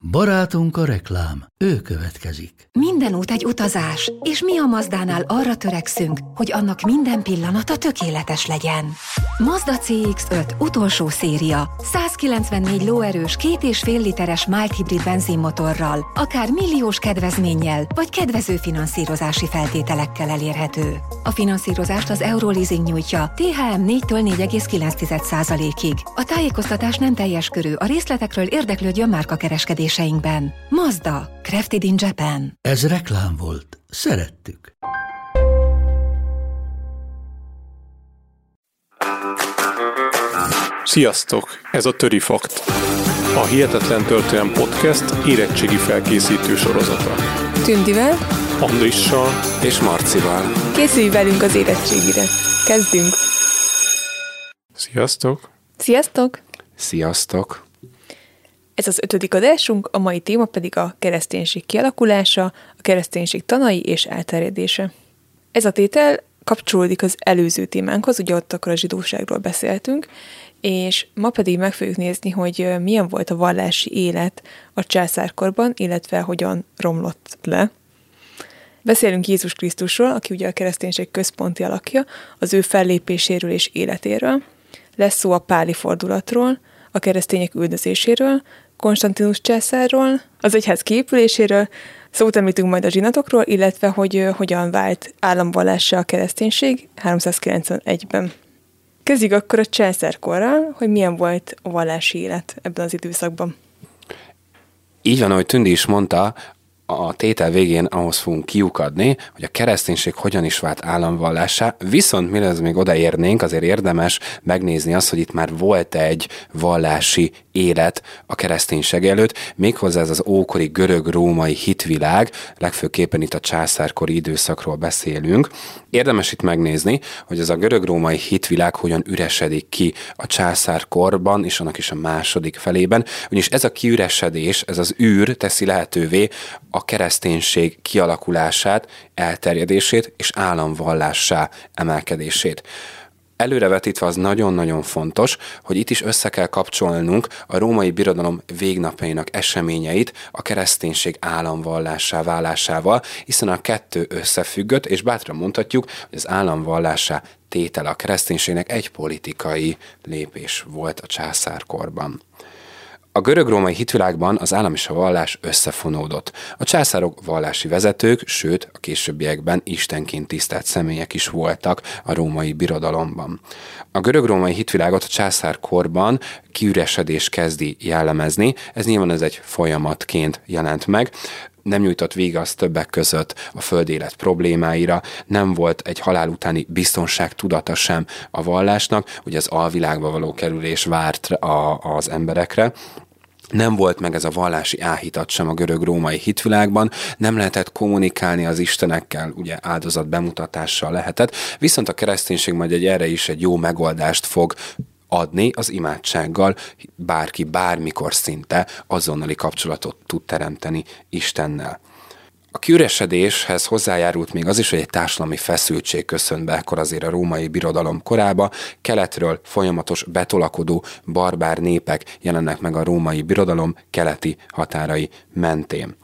Barátunk a reklám, ő következik. Minden út egy utazás, és mi a Mazdánál arra törekszünk, hogy annak minden pillanata tökéletes legyen. Mazda CX-5 utolsó széria, 194 lóerős 2,5 literes mild hibrid benzinmotorral, akár milliós kedvezménnyel, vagy kedvező finanszírozási feltételekkel elérhető. A finanszírozást az Euroleasing nyújtja, THM 4-től 4,9%-ig. A tájékoztatás nem teljes körű, a részletekről érdeklődjön márkakereskedéseinkben. Mazda, crafted in Japan. Ez reklám volt. Szerettük. Sziasztok! Ez a Töri Fakt. A Hihetetlen Történelem Podcast érettségi felkészítő sorozata. Tündivel, Andrissal és Marcival. Készülj velünk az érettségire. Kezdünk! Sziasztok! Sziasztok! Sziasztok! Ez az 5. adásunk, a mai téma pedig a kereszténység kialakulása, a kereszténység tanai és elterjedése. Ez a tétel kapcsolódik az előző témánkhoz, ugye ott akkor a zsidóságról beszéltünk, és ma pedig meg fogjuk nézni, hogy milyen volt a vallási élet a császárkorban, illetve hogyan romlott le. Beszélünk Jézus Krisztusról, aki ugye a kereszténység központi alakja, az ő fellépéséről és életéről. Lesz szó a páli fordulatról, a keresztények üldözéséről, Konstantinus császárról, az egyház kiépüléséről, szót említünk majd a zsinatokról, illetve hogy hogyan vált államvallássá a kereszténység 391-ben. Kezdjük akkor a császárkorral, hogy milyen volt a vallási élet ebben az időszakban. Így van, ahogy Tündi is mondta, a tétel végén ahhoz fogunk kiukadni, hogy a kereszténység hogyan is vált államvallássá, viszont mielőtt még odaérnénk, azért érdemes megnézni azt, hogy itt már volt egy vallási élet a kereszténység előtt, méghozzá ez az ókori görög-római hitvilág, legfőképpen itt a császárkori időszakról beszélünk. Érdemes itt megnézni, hogy ez a görög-római hitvilág hogyan üresedik ki a császárkorban, és annak is a második felében, ugyanis ez a kiüresedés, ez az űr teszi lehetővé a kereszténység kialakulását, elterjedését és államvallássá emelkedését. Előrevetítve az nagyon-nagyon fontos, hogy itt is össze kell kapcsolnunk a római birodalom végnapjainak eseményeit a kereszténység államvallássá válásával, hiszen a kettő összefüggött, és bátran mondhatjuk, hogy az államvallássá tétele a kereszténységnek egy politikai lépés volt a császárkorban. A görög-római hitvilágban az állam és a vallás összefonódott. A császárok vallási vezetők, sőt a későbbiekben istenként tisztelt személyek is voltak a római birodalomban. A görög-római hitvilágot a császárkorban kiüresedés kezdi jellemezni, ez nyilván egy folyamatként jelent meg, nem nyújtott végaszt többek között a földélet problémáira, nem volt egy halál utáni biztonság tudata sem a vallásnak, ugye az alvilágba való kerülés várt az emberekre, nem volt meg ez a vallási áhítat sem a görög-római hitvilágban, nem lehetett kommunikálni az istenekkel, ugye áldozat bemutatással lehetett, viszont a kereszténység majd erre is egy jó megoldást fog adni, az imádsággal bárki bármikor szinte azonnali kapcsolatot tud teremteni Istennel. A kiüresedéshez hozzájárult még az is, hogy egy társadalmi feszültség köszönt be ekkor azért a római birodalom korába, keletről folyamatos betolakodó barbár népek jelennek meg a római birodalom keleti határai mentén.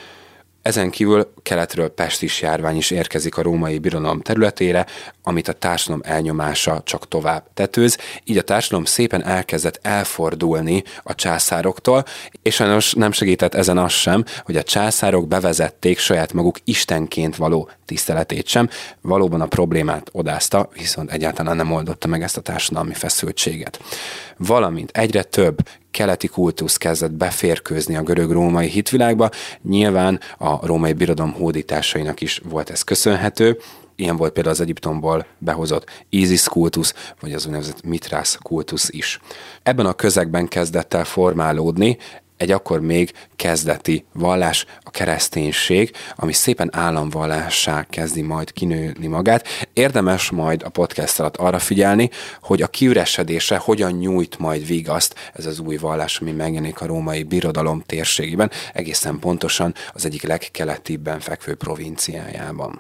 Ezen kívül keletről pestis járvány is érkezik a római birodalom területére, amit a társadalom elnyomása csak tovább tetőz, így a társadalom szépen elkezdett elfordulni a császároktól, és sajnos nem segített ezen az sem, hogy a császárok bevezették saját maguk istenként való tiszteletét sem, valóban a problémát odázta, viszont egyáltalán nem oldotta meg ezt a társadalmi feszültséget. Valamint egyre több keleti kultusz kezdett beférkőzni a görög-római hitvilágba, nyilván a római birodalom hódításainak is volt ez köszönhető, ilyen volt például az Egyiptomból behozott Ízisz kultusz, vagy az úgynevezett Mitrász kultusz is. Ebben a közegben kezdett el formálódni egy akkor még kezdeti vallás, a kereszténység, ami szépen államvallássá kezdi majd kinőni magát. Érdemes majd a podcast alatt arra figyelni, hogy a kiüresedésre hogyan nyújt majd vigaszt ez az új vallás, ami megjelenik a római birodalom térségében, egészen pontosan az egyik legkeletibben fekvő provinciájában.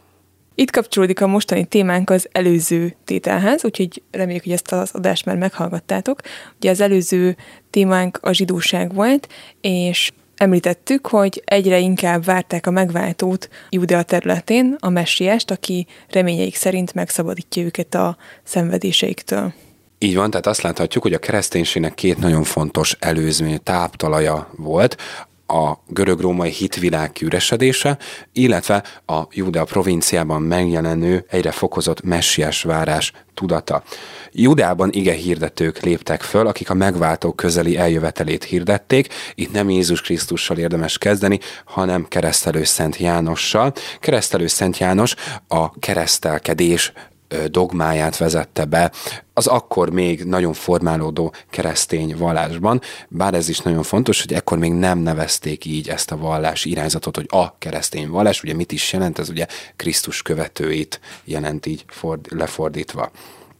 Itt kapcsolódik a mostani témánk az előző tételhez, úgyhogy reméljük, hogy ezt az adást már meghallgattátok. Ugye az előző témánk a zsidóság volt, és Említettük, hogy egyre inkább várták a megváltót Júdea területén, a messiást, aki reményeik szerint megszabadítja őket a szenvedéseiktől. Így van, tehát azt láthatjuk, hogy a kereszténységnek két nagyon fontos előzmény, táptalaja volt, a görög-római hitvilág kiüresedése, illetve a Júdea provinciában megjelenő, egyre fokozott messiás várás tudata. Judeában igehirdetők léptek föl, akik a megváltó közeli eljövetelét hirdették. Itt nem Jézus Krisztussal érdemes kezdeni, hanem Keresztelő Szent Jánossal. Keresztelő Szent János a keresztelkedés dogmáját vezette be az akkor még nagyon formálódó keresztény vallásban, bár ez is nagyon fontos, hogy ekkor még nem nevezték így ezt a vallási irányzatot, hogy a keresztény vallás, ugye mit is jelent, ez ugye Krisztus követőit jelent így lefordítva.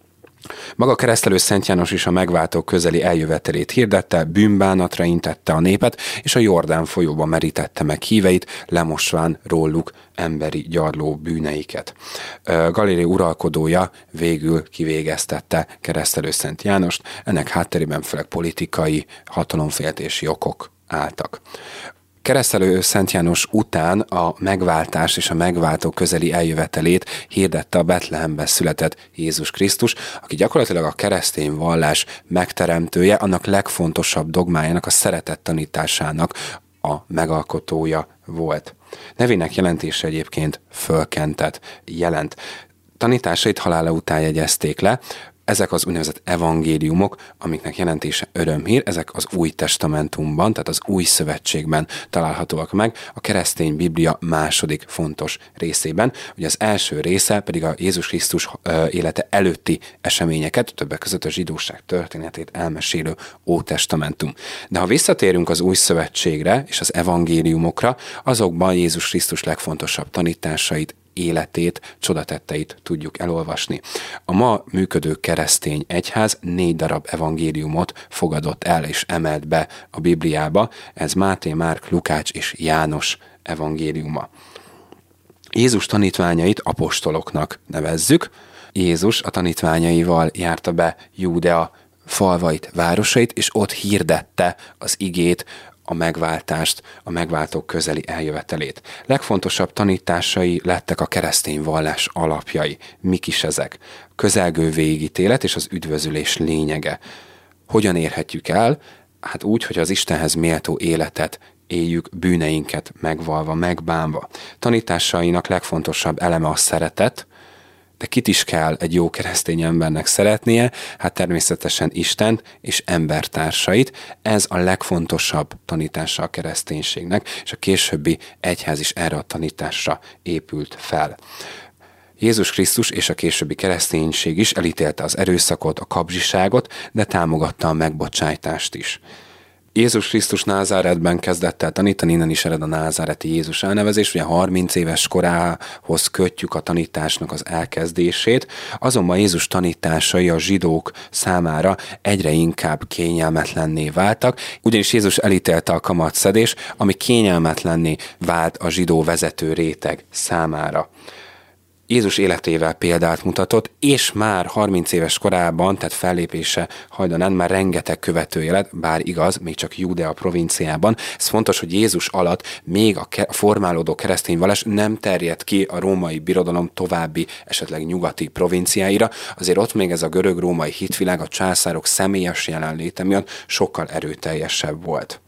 Maga Keresztelő Szent János is a megváltó közeli eljövetelét hirdette, bűnbánatra intette a népet, és a Jordán folyóba merítette meg híveit, lemosván róluk emberi gyarló bűneiket. Galilei uralkodója végül kivégeztette Keresztelő Szent Jánost, ennek hátterében főleg politikai, hatalomféltési okok álltak. Keresztelő Szent János után a megváltás és a megváltó közeli eljövetelét hirdette a Betlehemben született Jézus Krisztus, aki gyakorlatilag a keresztény vallás megteremtője, annak legfontosabb dogmájának, a szeretet tanításának a megalkotója volt. Nevének jelentése egyébként fölkentet jelent. Tanításait halála után jegyezték le. Ezek az úgynevezett evangéliumok, amiknek jelentése örömhír, ezek az Új Testamentumban, tehát az Új Szövetségben találhatóak meg, a keresztény Biblia második fontos részében. Ugye az első része pedig a Jézus Krisztus élete előtti eseményeket, többek között a zsidóság történetét elmesélő Ótestamentum. De ha visszatérünk az Új Szövetségre és az evangéliumokra, azokban Jézus Krisztus legfontosabb tanításait, életét, csodatetteit tudjuk elolvasni. A ma működő keresztény egyház 4 darab evangéliumot fogadott el és emelt be a Bibliába, ez Máté, Márk, Lukács és János evangéliuma. Jézus tanítványait apostoloknak nevezzük. Jézus a tanítványaival járta be Júdea falvait, városait, és ott hirdette az igét, a megváltást, a megváltók közeli eljövetelét. Legfontosabb tanításai lettek a keresztény vallás alapjai. Mik is ezek? Közelgő végítélet és az üdvözülés lényege. Hogyan érhetjük el? Hát úgy, hogy az Istenhez méltó életet éljük, bűneinket megvalva, megbánva. Tanításainak legfontosabb eleme a szeretet, de kit is kell egy jó keresztény embernek szeretnie? Hát természetesen Istent és embertársait. Ez a legfontosabb tanítása a kereszténységnek, és a későbbi egyház is erre a tanításra épült fel. Jézus Krisztus és a későbbi kereszténység is elítélte az erőszakot, a kapzsiságot, de támogatta a megbocsájtást is. Jézus Krisztus Názáretben kezdett el tanítani, innen is ered a názáreti Jézus elnevezés, ugye 30 éves korához kötjük a tanításnak az elkezdését, azonban Jézus tanításai a zsidók számára egyre inkább kényelmetlenné váltak, ugyanis Jézus elítélte a kamatszedés, ami kényelmetlenné vált a zsidó vezető réteg számára. Jézus életével példát mutatott, és már 30 éves korában, tehát fellépése hajdanán már rengeteg követője lett, bár igaz, még csak Júdea provinciában. Ez fontos, hogy Jézus alatt még a formálódó keresztény vallás nem terjedt ki a római birodalom további, esetleg nyugati provinciáira, azért ott még ez a görög-római hitvilág a császárok személyes jelenléte miatt sokkal erőteljesebb volt.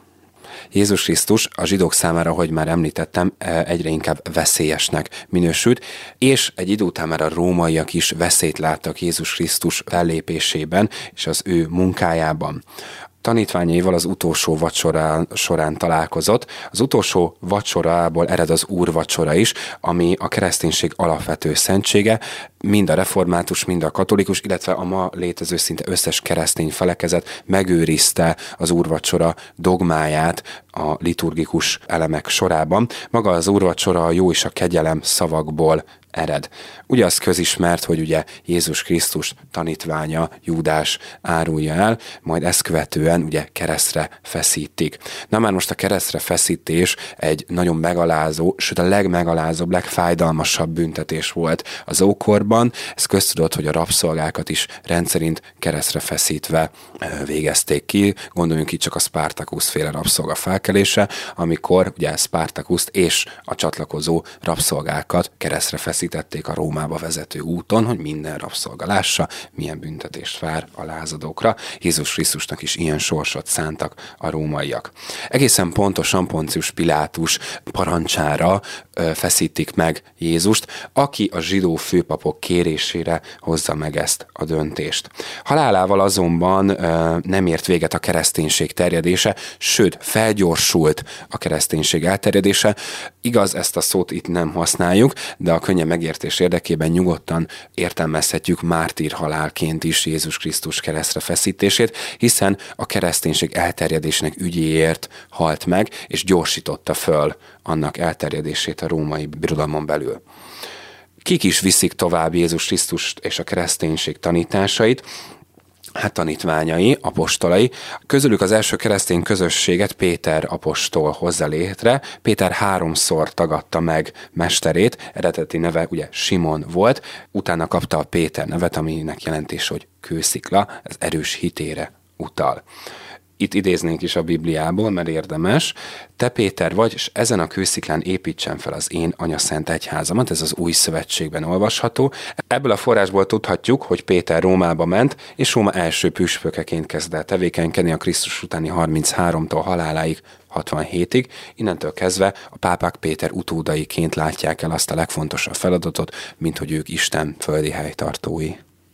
Jézus Krisztus a zsidók számára, ahogy már említettem, egyre inkább veszélyesnek minősült, és egy idő után már a rómaiak is veszélyt láttak Jézus Krisztus fellépésében és az ő munkájában. Tanítványaival az utolsó vacsora során találkozott. Az utolsó vacsorából ered az úrvacsora is, ami a kereszténység alapvető szentsége, mind a református, mind a katolikus, illetve a ma létező szinte összes keresztény felekezet megőrizte az úrvacsora dogmáját a liturgikus elemek sorában. Maga az úrvacsora a jó és a kegyelem szavakból ered. Ugye az közismert, hogy ugye Jézus Krisztus tanítványa Júdás árulja el, majd ezt követően ugye keresztre feszítik. Na már most a keresztre feszítés egy nagyon megalázó, sőt a legmegalázóbb, legfájdalmasabb büntetés volt az ókorban. Ez köztudott, hogy a rabszolgákat is rendszerint keresztre feszítve végezték ki. Gondoljunk itt csak a Spartacus féle rabszolga felkelése, amikor ugye Spartacust és a csatlakozó rabszolgákat keresztre feszítették a Rómába vezető úton, hogy minden rabszolga lássa, milyen büntetést vár a lázadókra. Jézus Krisztusnak is ilyen sorsot szántak a rómaiak. Egészen pontosan Poncius Pilátus parancsára feszítik meg Jézust, aki a zsidó főpapok kérésére hozza meg ezt a döntést. Halálával azonban nem ért véget a kereszténység terjedése, sőt, felgyorsult a kereszténység elterjedése. Igaz, ezt a szót itt nem használjuk, de a könnyen megértés érdekében nyugodtan értelmezhetjük mártír halálként is Jézus Krisztus keresztre feszítését, hiszen a kereszténység elterjedésének ügyéért halt meg, és gyorsította föl annak elterjedését a római birodalmon belül. Kik is viszik tovább Jézus Krisztust és a kereszténység tanításait? Hát tanítványai, apostolai. Közülük az első keresztény közösséget Péter apostol hozza létre. Péter 3-szor tagadta meg mesterét, eredeti neve ugye Simon volt, utána kapta a Péter nevet, aminek jelentés, hogy kőszikla, ez erős hitére utal. Itt idéznénk is a Bibliából, mert érdemes. Te Péter vagy, és ezen a kősziklán építsen fel az én anyaszent egyházamat, ez az új szövetségben olvasható. Ebből a forrásból tudhatjuk, hogy Péter Rómába ment, és Róma első püspökeként kezd el tevékenykedni a Krisztus utáni 33-tól haláláig 67-ig. Innentől kezdve a pápák Péter utódaiként látják el azt a legfontosabb feladatot, mint hogy ők Isten földi helytartói.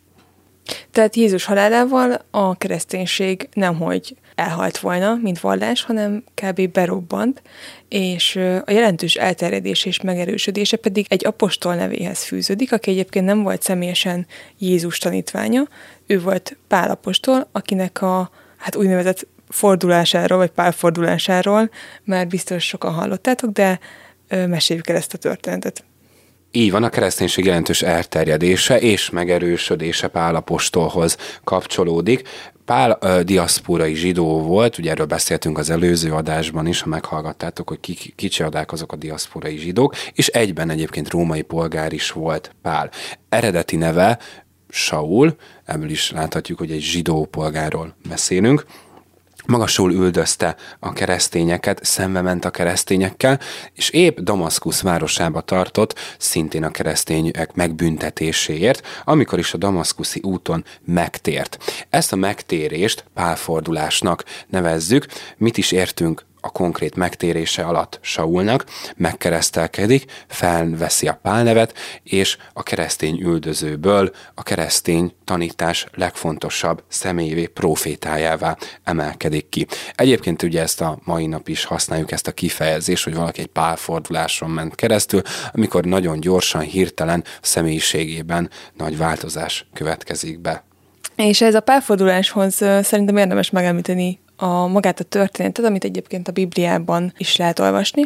Tehát Jézus halálával a kereszténység nemhogy elhalt volna, mint vallás, hanem kb. Berobbant, és a jelentős elterjedés és megerősödése pedig egy apostol nevéhez fűződik, aki egyébként nem volt személyesen Jézus tanítványa, ő volt Pál apostol, akinek a úgynevezett fordulásáról, vagy Pál fordulásáról már biztos sokan hallottátok, de meséljük el ezt a történetet. Így van, a kereszténység jelentős elterjedése és megerősödése Pál apostolhoz kapcsolódik. Pál diaszpórai zsidó volt, ugye erről beszéltünk az előző adásban is, ha meghallgattátok, hogy kicsodák azok a diaszpórai zsidók, és egyben egyébként római polgár is volt Pál. Eredeti neve Saul, ebből is láthatjuk, hogy egy zsidó polgárról beszélünk. Magasul üldözte a keresztényeket, szembe ment a keresztényekkel, és épp Damaszkusz városába tartott, szintén a keresztények megbüntetéséért, amikor is a damaszkuszi úton megtért. Ezt a megtérést pálfordulásnak nevezzük. Mit is értünk a konkrét megtérése alatt Saulnak? Megkeresztelkedik, felveszi a Pál nevet, és a keresztény üldözőből a keresztény tanítás legfontosabb személyévé, profétájává emelkedik ki. Egyébként ugye ezt a mai nap is használjuk, ezt a kifejezést, hogy valaki egy pálforduláson ment keresztül, amikor nagyon gyorsan, hirtelen személyiségében nagy változás következik be. És ez a pálforduláshoz szerintem érdemes megemlíteni magát a történetet, amit egyébként a Bibliában is lehet olvasni.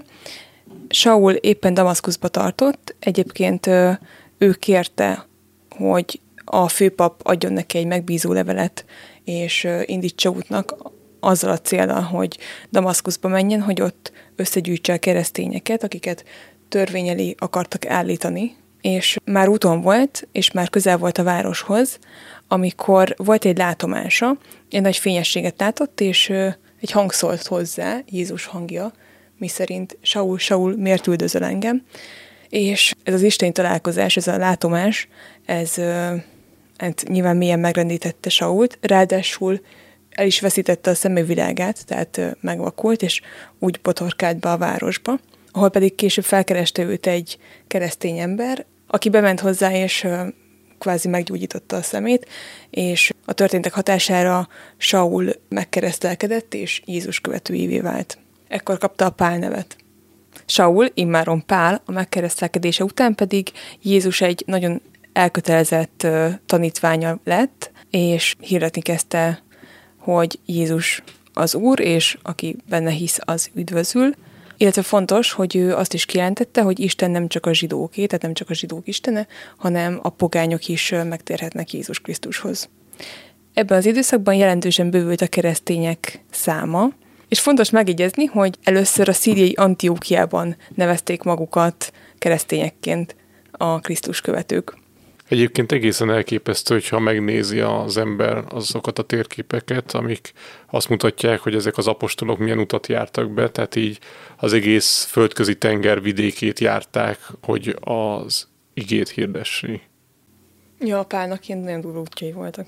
Saul éppen Damaszkuszba tartott, egyébként ő kérte, hogy a főpap adjon neki egy megbízó levelet, és indítsa útnak azzal a céllal, hogy Damaszkuszba menjen, hogy ott összegyűjtse a keresztényeket, akiket törvény elé akartak állítani, és már úton volt, és már közel volt a városhoz, amikor volt egy látomása, egy nagy fényességet látott, és egy hang szólt hozzá, Jézus hangja, miszerint Saul, Saul, miért üldözöl engem? És ez az isteni találkozás, ez a látomás, ez nyilván mélyen megrendítette Sault, ráadásul el is veszítette a szemüvilágát, tehát megvakult, és úgy botorkált be a városba, ahol pedig később felkereste őt egy keresztény ember, aki bement hozzá, és kvázi meggyógyította a szemét, és a történtek hatására Saul megkeresztelkedett, és Jézus követőjévé vált. Ekkor kapta a Pál nevet. Saul, immáron Pál, a megkeresztelkedése után pedig Jézus egy nagyon elkötelezett tanítványa lett, és hirdetni kezdte, hogy Jézus az Úr, és aki benne hisz, az üdvözül. Illetve fontos, hogy ő azt is kijelentette, hogy Isten nem csak a zsidóké, tehát nem csak a zsidók istene, hanem a pogányok is megtérhetnek Jézus Krisztushoz. Ebben az időszakban jelentősen bővült a keresztények száma, és fontos megjegyezni, hogy először a szíriai Antiókiában nevezték magukat keresztényekként a Krisztus követők. Egyébként egészen elképesztő, hogyha megnézi az ember azokat a térképeket, amik azt mutatják, hogy ezek az apostolok milyen utat jártak be, tehát így az egész földközi tenger vidékét járták, hogy az igét hirdessék. Ja, a Pálnak ilyen nagyon durva útjai voltak.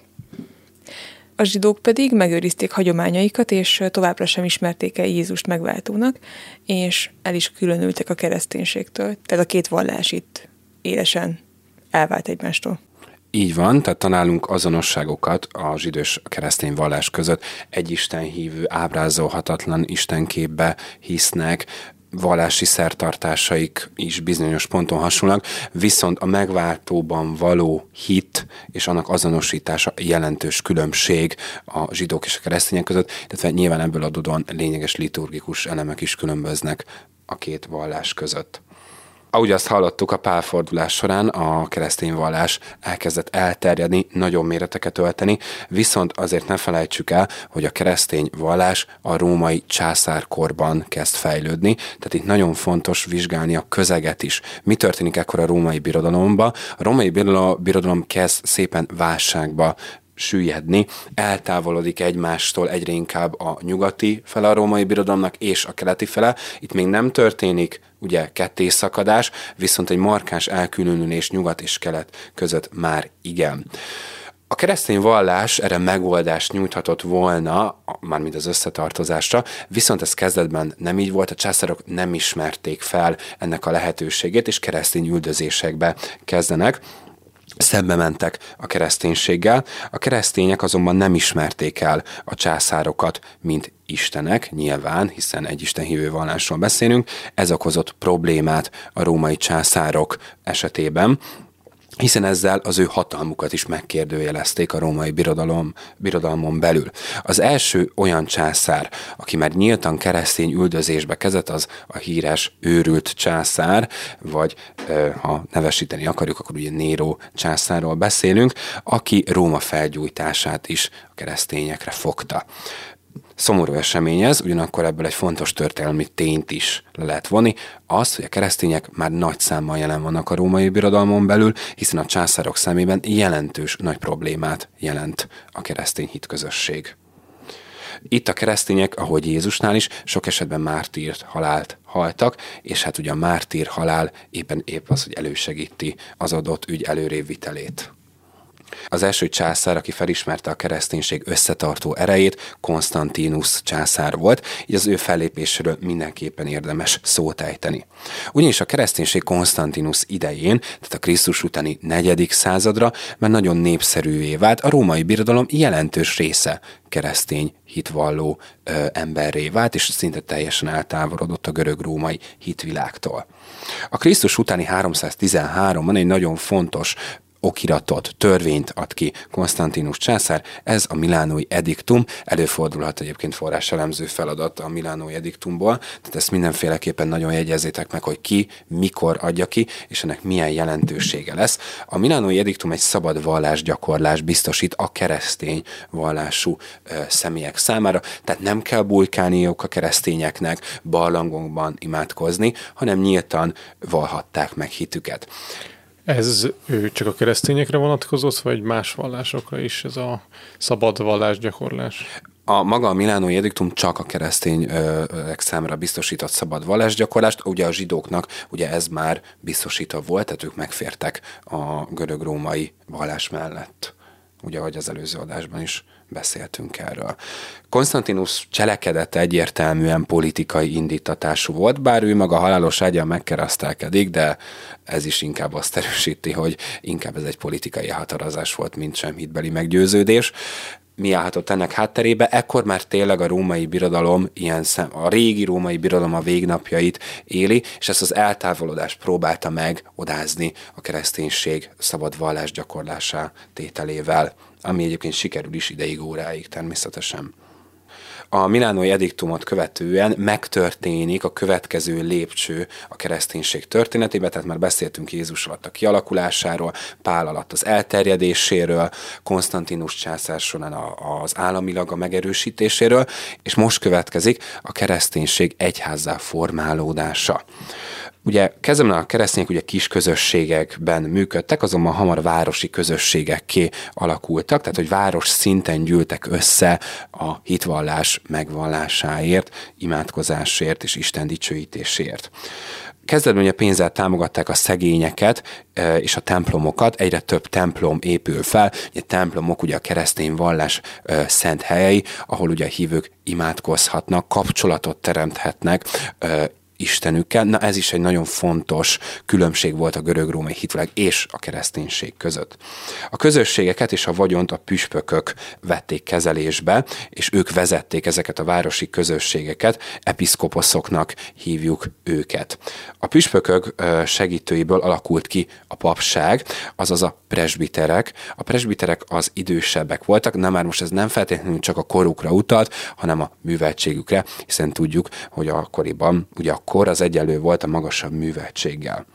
A zsidók pedig megőrizték hagyományaikat, és továbbra sem ismerték el Jézust megváltónak, és el is különültek a kereszténységtől. Tehát a két vallás itt élesen elvált egymástól. Így van, tehát találunk azonosságokat a zsidó és a keresztény vallás között. Egy istenhívő, ábrázolhatatlan istenképbe hisznek, vallási szertartásaik is bizonyos ponton hasonlóak, viszont a megváltóban való hit és annak azonosítása jelentős különbség a zsidók és a keresztények között, illetve nyilván ebből adódóan lényeges liturgikus elemek is különböznek a két vallás között. Ahogy azt hallottuk, a pálfordulás során a keresztény vallás elkezdett elterjedni, nagyobb méreteket ölteni, viszont azért ne felejtsük el, hogy a keresztény vallás a római császárkorban kezd fejlődni, tehát itt nagyon fontos vizsgálni a közeget is. Mi történik ekkor a római birodalomban? A római birodalom kezd szépen válságba süllyedni, eltávolodik egymástól egyre inkább a nyugati fele a római birodalomnak és a keleti fele. Itt még nem történik ugye kettészakadás, viszont egy markáns elkülönülés nyugat és kelet között már igen. A keresztény vallás erre megoldást nyújthatott volna, mármint az összetartozásra, viszont ez kezdetben nem így volt, a császárok nem ismerték fel ennek a lehetőségét, és keresztény üldözésekbe kezdenek. Szembe mentek a kereszténységgel, a keresztények azonban nem ismerték el a császárokat, mint istenek, nyilván, hiszen egy istenhívő vallásról beszélünk, ez okozott problémát a római császárok esetében, hiszen ezzel az ő hatalmukat is megkérdőjelezték a római birodalmon belül. Az első olyan császár, aki már nyíltan keresztény üldözésbe kezdett, az a híres őrült császár, vagy ha nevesíteni akarjuk, akkor ugye Néró császárról beszélünk, aki Róma felgyújtását is a keresztényekre fogta. Szomorú esemény ez, ugyanakkor ebből egy fontos történelmi tényt is le lehet vonni, az, hogy a keresztények már nagy számmal jelen vannak a római birodalmon belül, hiszen a császárok szemében jelentős nagy problémát jelent a keresztény hitközösség. Itt a keresztények, ahogy Jézusnál is, sok esetben mártír halált haltak, és hát ugye a mártír halál épp az, hogy elősegíti az adott ügy előrébb vitelét. Az első császár, aki felismerte a kereszténység összetartó erejét, Konstantinus császár volt, így az ő fellépéséről mindenképpen érdemes szót ejteni. Ugyanis a kereszténység Konstantinus idején, tehát a Krisztus utáni 4. századra már nagyon népszerűvé vált, a római birodalom jelentős része keresztény hitvalló emberré vált, és szinte teljesen eltávolodott a görög-római hitvilágtól. A Krisztus utáni 313-ban egy nagyon fontos okiratot, törvényt ad ki Konstantinus császár, ez a milánói ediktum, előfordulhat egyébként forráselemző feladat a milánói ediktumból, tehát ezt mindenféleképpen nagyon jegyezzétek meg, hogy ki, mikor adja ki, és ennek milyen jelentősége lesz. A milánói ediktum egy szabad vallásgyakorlás biztosít a keresztény vallású személyek számára, tehát nem kell bujkálniuk a keresztényeknek, barlangokban imádkozni, hanem nyíltan vallhatták meg hitüket. Ez csak a keresztényekre vonatkozott, vagy más vallásokra is ez a szabad vallásgyakorlás? A maga a milánói ediktum csak a keresztények számára biztosított szabad vallásgyakorlást, ugye a zsidóknak ugye ez már biztosítva volt, tehát ők megfértek a görög-római vallás mellett. Ugye, ahogy az előző adásban is beszéltünk erről. Konstantinus cselekedete egyértelműen politikai indítatású volt, bár ő maga halálos ágyán megkeresztelkedik, de ez is inkább azt erősíti, hogy inkább ez egy politikai határozás volt, mint sem hitbeli meggyőződés. Mi állhatott ennek hátterébe? Ekkor már tényleg a római birodalom, a régi római birodalom a végnapjait éli, és ezt az eltávolodást próbálta meg odázni a kereszténység szabad vallás gyakorlásá tételével, ami egyébként sikerül is ideig óráig természetesen. A milánói ediktumot követően megtörténik a következő lépcső a kereszténység történetében, tehát már beszéltünk Jézus alatt a kialakulásáról, Pál alatt az elterjedéséről, Konstantinus császár során az államilag a megerősítéséről, és most következik a kereszténység egyházzá formálódása. Ugye kezdetben a keresztények ugye kis közösségekben működtek, azonban hamar városi közösségekké alakultak, tehát hogy város szinten gyűltek össze a hitvallás megvallásáért, imádkozásért és Isten dicsőítésért. Kezdetben ugye pénzzel támogatták a szegényeket és a templomokat, egyre több templom épül fel. Ugye templomok ugye a keresztény vallás szent helyei, ahol ugye a hívők imádkozhatnak, kapcsolatot teremthetnek Istenükkel. Na ez is egy nagyon fontos különbség volt a görög-római hitvilág és a kereszténység között. A közösségeket és a vagyont a püspökök vették kezelésbe, és ők vezették ezeket a városi közösségeket, episzkoposzoknak hívjuk őket. A püspökök segítőiből alakult ki a papság, azaz a presbiterek. A presbiterek az idősebbek voltak, na már most ez nem feltétlenül csak a korukra utalt, hanem a műveltségükre, hiszen tudjuk, hogy akkoriban ugye a kor az egyenlő volt a magasabb műveltséggel.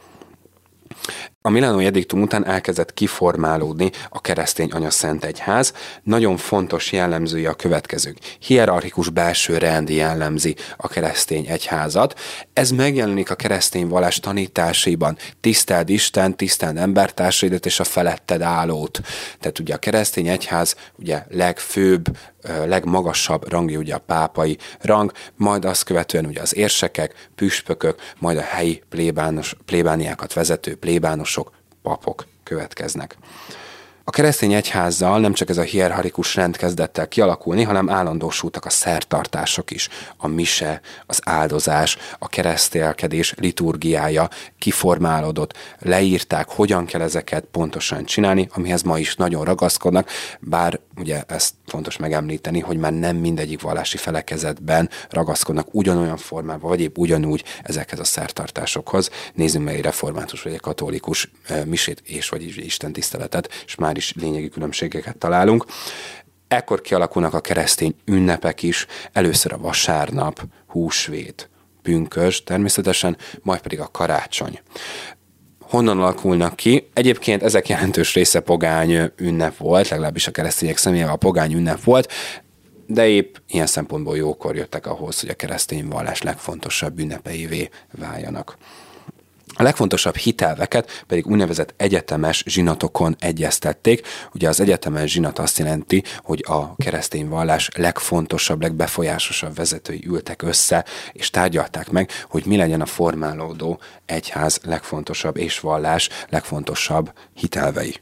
A milánói ediktum után elkezdett kiformálódni a keresztény anyaszent egyház. Nagyon fontos jellemzője a következők. Hierarchikus belső rend jellemzi a keresztény egyházat. Ez megjelenik a keresztény vallás tanításaiban. Tiszteld Isten, tiszteld embertársaidat és a feletted állót. Tehát ugye a keresztény egyház ugye legfőbb, legmagasabb rangja ugye a pápai rang, majd azt követően ugye az érsekek, püspökök, majd a helyi plébániákat vezető plébánosok, papok következnek. A keresztény egyházzal nem csak ez a hierarchikus rend kezdett el kialakulni, hanem állandósultak a szertartások is. A mise, az áldozás, a keresztélkedés liturgiája kiformálódott, leírták, hogyan kell ezeket pontosan csinálni, amihez ma is nagyon ragaszkodnak, bár ugye ezt fontos megemlíteni, hogy már nem mindegyik vallási felekezetben ragaszkodnak ugyanolyan formában, vagy épp ugyanúgy ezekhez a szertartásokhoz. Nézzünk meg egy református vagy egy katolikus misét és vagy Isten tiszteletet, és már is lényegi különbségeket találunk. Ekkor kialakulnak a keresztény ünnepek is, először a vasárnap, húsvét, pünkösd természetesen, majd pedig a karácsony. Honnan alakulnak ki? Egyébként ezek jelentős része pogány ünnep volt, legalábbis a keresztények személyével a pogány ünnep volt, de épp ilyen szempontból jókor jöttek ahhoz, hogy a keresztény vallás legfontosabb ünnepeivé váljanak. A legfontosabb hitelveket pedig úgynevezett egyetemes zsinatokon egyeztették. Ugye az egyetemes zsinat azt jelenti, hogy a keresztény vallás legfontosabb, legbefolyásosabb vezetői ültek össze, és tárgyalták meg, hogy mi legyen a formálódó egyház legfontosabb és vallás legfontosabb hitelvei.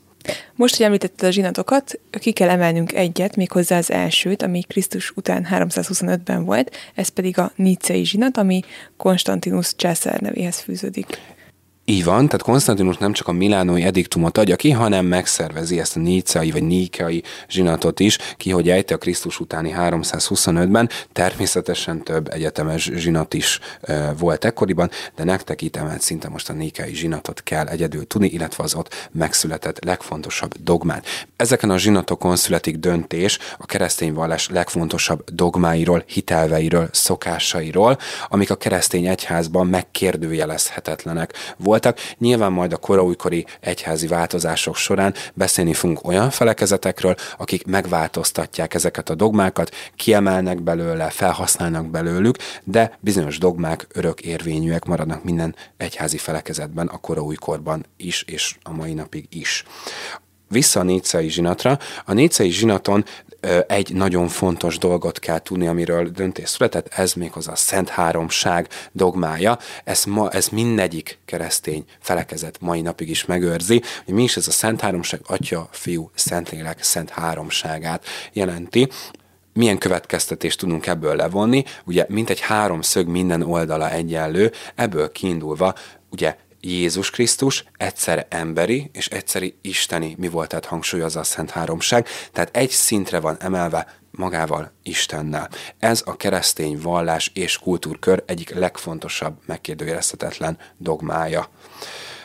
Most, hogy említetted a zsinatokat, ki kell emelnünk egyet, méghozzá az elsőt, ami Krisztus után 325-ben volt, ez pedig a níceai zsinat, ami Konstantinus császár nevéhez fűződik. Így van, tehát Konstantinus nem csak a milánói ediktumot adja ki, hanem megszervezi ezt a níceai vagy níkeai zsinatot is, ki hogy ejti a Krisztus utáni 325-ben. Természetesen több egyetemes zsinat is volt ekkoriban, de nektek itt emelt szinten most a níkeai zsinatot kell egyedül tudni, illetve az ott megszületett legfontosabb dogmát. Ezeken a zsinatokon születik döntés a keresztény vallás legfontosabb dogmáiról, hitelveiről, szokásairól, amik a keresztény egyházban megkérdőjelezhetetlenek voltak. Nyilván majd a koraújkori egyházi változások során beszélni fogunk olyan felekezetekről, akik megváltoztatják ezeket a dogmákat, kiemelnek belőle, felhasználnak belőlük, de bizonyos dogmák örök érvényűek maradnak minden egyházi felekezetben, a koraújkorban is, és a mai napig is. Vissza a níceai zsinatra. A níceai zsinaton egy nagyon fontos dolgot kell tudni, amiről döntés született, ez méghozzá a Szent Háromság dogmája. Ez mindegyik keresztény felekezet mai napig is megőrzi. Mi is ez a Szent Háromság? Atya, Fiú, Szentlélek, Szent Háromságát jelenti. Milyen következtetést tudunk ebből levonni? Ugye mintegy háromszög minden oldala egyenlő, ebből kiindulva ugye Jézus Krisztus egyszerre emberi és egyszeri isteni mi volt, tehát hangsúlyozza a Szent Háromság, tehát egy szintre van emelve magával Istennel. Ez a keresztény vallás és kultúrkör egyik legfontosabb, megkérdőjelezhetetlen dogmája.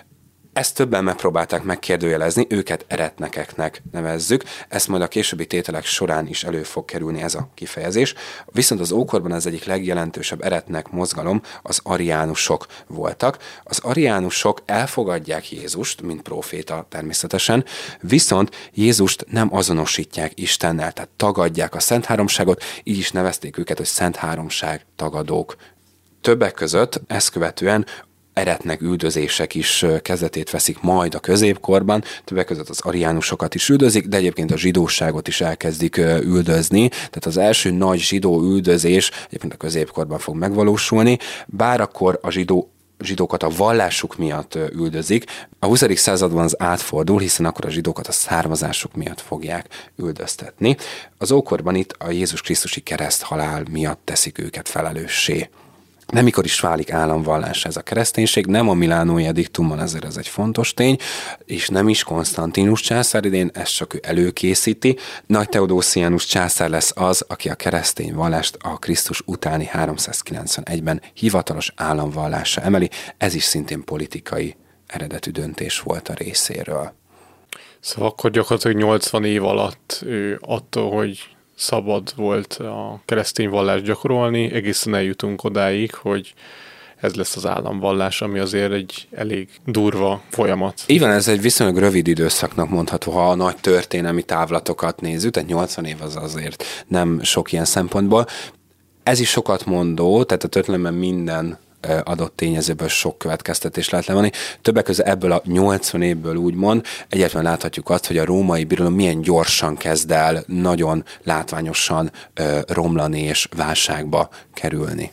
Ezt többen megpróbálták megkérdőjelezni, őket eretnekeknek nevezzük, ezt majd a későbbi tételek során is elő fog kerülni ez a kifejezés. Viszont az ókorban az egyik legjelentősebb eretnek mozgalom az ariánusok voltak. Az ariánusok elfogadják Jézust, mint próféta természetesen, viszont Jézust nem azonosítják Istennel, tehát tagadják a Szent Háromságot, így is nevezték őket, hogy Szent Háromság tagadók. Többek között ezt követően eretnek üldözések is kezdetét veszik majd a középkorban, többek között az ariánusokat is üldözik, de egyébként a zsidóságot is elkezdik üldözni, tehát az első nagy zsidó üldözés egyébként a középkorban fog megvalósulni, bár akkor a zsidókat a vallásuk miatt üldözik. A 20. században az átfordul, hiszen akkor a zsidókat a származásuk miatt fogják üldöztetni. Az ókorban itt a Jézus Krisztusi kereszthalál miatt teszik őket felelőssé. De mikor is válik államvallás ez a kereszténység, nem a milánói ediktumban, ezért ez egy fontos tény, és nem is Konstantinus császár idén, ezt csak ő előkészíti. Nagy Theodosianus császár lesz az, aki a keresztény vallást a Krisztus utáni 391-ben hivatalos államvallásra emeli, ez is szintén politikai eredetű döntés volt a részéről. Szóval akkor gyakorlatilag 80 év alatt attól, hogy szabad volt a keresztény vallást gyakorolni, egészen eljutunk odáig, hogy ez lesz az államvallás, ami azért egy elég durva folyamat. Így van, ez egy viszonylag rövid időszaknak mondható, ha a nagy történelmi távlatokat nézzük, tehát 80 év az azért nem sok ilyen szempontból. Ez is sokat mondó, tehát a történelemben minden adott tényezőből sok következtetés lehet levonni. Többek között ebből a 80 évből úgymond egyáltalán láthatjuk azt, hogy a római birodalom milyen gyorsan kezd el nagyon látványosan romlani és válságba kerülni.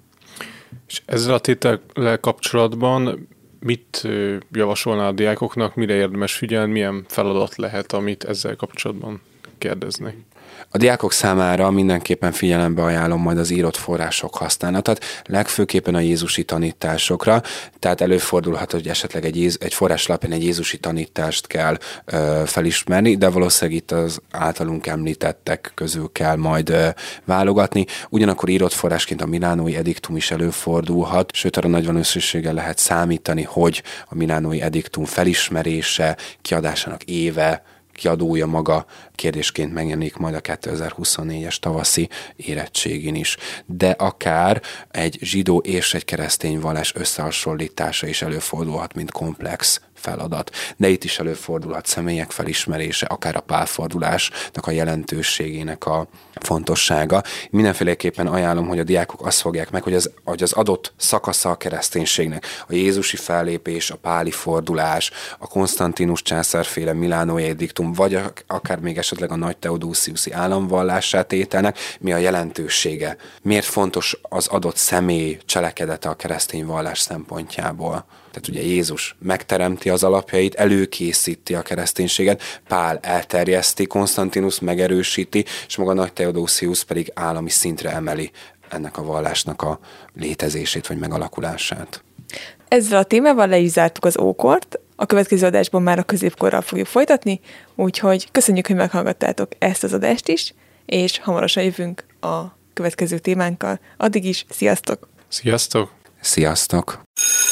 És ezzel a tétellel kapcsolatban mit javasolná a diákoknak, mire érdemes figyelni, milyen feladat lehet, amit ezzel kapcsolatban kérdezni? A diákok számára mindenképpen figyelembe ajánlom majd az írott források használatát, legfőképpen a jézusi tanításokra, tehát előfordulhat, hogy esetleg egy forrás alapján egy jézusi tanítást kell felismerni, de valószínűleg itt az általunk említettek közül kell majd válogatni. Ugyanakkor írott forrásként a milánói ediktum is előfordulhat, sőt arra nagy valószínűséggel lehet számítani, hogy a milánói ediktum felismerése, kiadásának éve, kiadója maga kérdésként megjelenik majd a 2024-es tavaszi érettségin is. De akár egy zsidó és egy keresztény vallás összehasonlítása is előfordulhat, mint komplex feladat. De itt is előfordulhat személyek felismerése, akár a pálfordulásnak a jelentőségének a fontossága. Mindenféleképpen ajánlom, hogy a diákok azt fogják meg, hogy az adott szakasza a kereszténységnek, a jézusi fellépés, a páli fordulás, a Konstantinus császárféle milánói ediktum, vagy akár még esetleg a Nagy Theodosiusi államvallását tételnek, mi a jelentősége. Miért fontos az adott személy cselekedete a keresztény vallás szempontjából? Tehát ugye Jézus megteremti az alapjait, előkészíti a kereszténységet, Pál elterjeszti, Konstantinus megerősíti, és maga Nagy Theodosius pedig állami szintre emeli ennek a vallásnak a létezését vagy megalakulását. Ezzel a témával le is zártuk az ókort, a következő adásban már a középkorral fogjuk folytatni, úgyhogy köszönjük, hogy meghallgattátok ezt az adást is, és hamarosan jövünk a következő témánkkal. Addig is, sziasztok! Sziasztok! Sziasztok!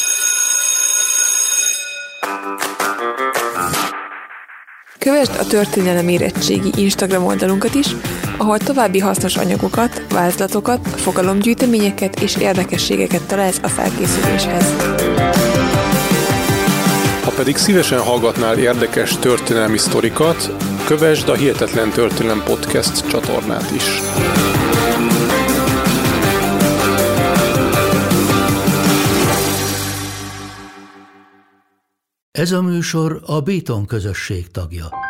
Kövesd a Történelem Érettségi Instagram oldalunkat is, ahol további hasznos anyagokat, vázlatokat, fogalomgyűjteményeket és érdekességeket találsz a felkészüléshez. Ha pedig szívesen hallgatnál érdekes történelmi sztorikat, kövesd a Hihetetlen Történelem Podcast csatornát is. Ez a műsor a Béton közösség tagja.